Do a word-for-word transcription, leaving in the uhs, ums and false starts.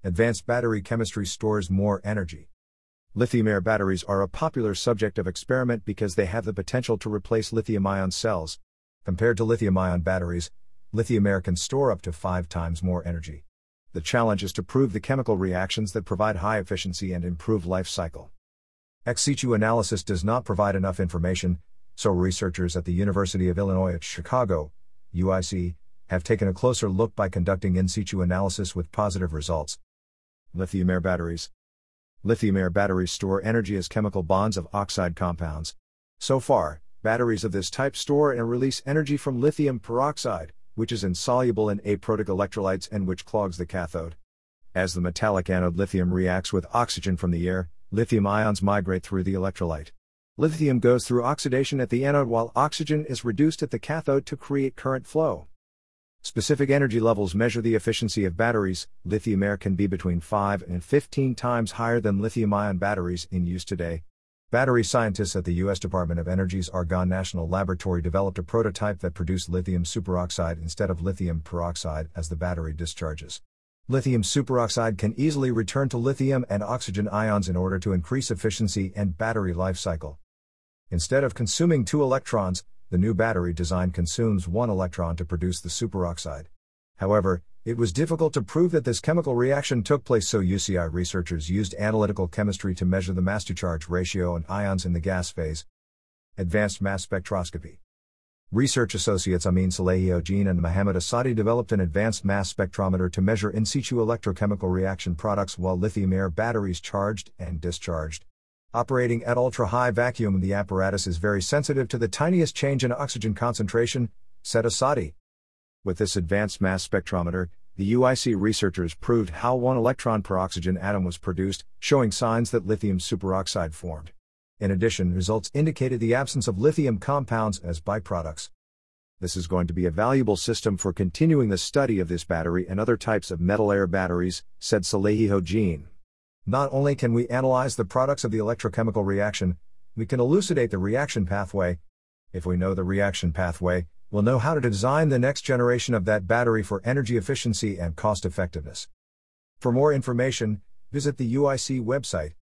Advanced battery chemistry stores more energy. Lithium-air batteries are a popular subject of experiment because they have the potential to replace lithium-ion cells. Compared to lithium-ion batteries, lithium-air can store up to five times more energy. The challenge is to prove the chemical reactions that provide high efficiency and improve life cycle. Ex situ analysis does not provide enough information, so researchers at the University of Illinois at Chicago, U I C, have taken a closer look by conducting in situ analysis with positive results. Lithium-air batteries. Lithium-air batteries store energy as chemical bonds of oxide compounds. So far, batteries of this type store and release energy from lithium peroxide, which is insoluble in aprotic electrolytes and which clogs the cathode. As the metallic anode lithium reacts with oxygen from the air, lithium ions migrate through the electrolyte. Lithium goes through oxidation at the anode while oxygen is reduced at the cathode to create current flow. Specific energy levels measure the efficiency of batteries. Lithium-air can be between five and fifteen times higher than lithium-ion batteries in use today. Battery scientists at the U S Department of Energy's Argonne National Laboratory developed a prototype that produced lithium superoxide instead of lithium peroxide as the battery discharges. Lithium superoxide can easily return to lithium and oxygen ions in order to increase efficiency and battery life cycle. Instead of consuming two electrons, the new battery design consumes one electron to produce the superoxide. However, it was difficult to prove that this chemical reaction took place, so U C I researchers used analytical chemistry to measure the mass-to-charge ratio and ions in the gas phase. Advanced mass spectroscopy. Research associates Amin Salehi and Mohammad Asadi developed an advanced mass spectrometer to measure in situ electrochemical reaction products while lithium-air batteries charged and discharged. Operating at ultra-high vacuum, the apparatus is very sensitive to the tiniest change in oxygen concentration, said Asadi. With this advanced mass spectrometer, the U I C researchers proved how one electron per oxygen atom was produced, showing signs that lithium superoxide formed. In addition, results indicated the absence of lithium compounds as byproducts. This is going to be a valuable system for continuing the study of this battery and other types of metal-air batteries, said Salehi Hojin. Not only can we analyze the products of the electrochemical reaction, we can elucidate the reaction pathway. If we know the reaction pathway, we'll know how to design the next generation of that battery for energy efficiency and cost effectiveness. For more information, visit the U I C website,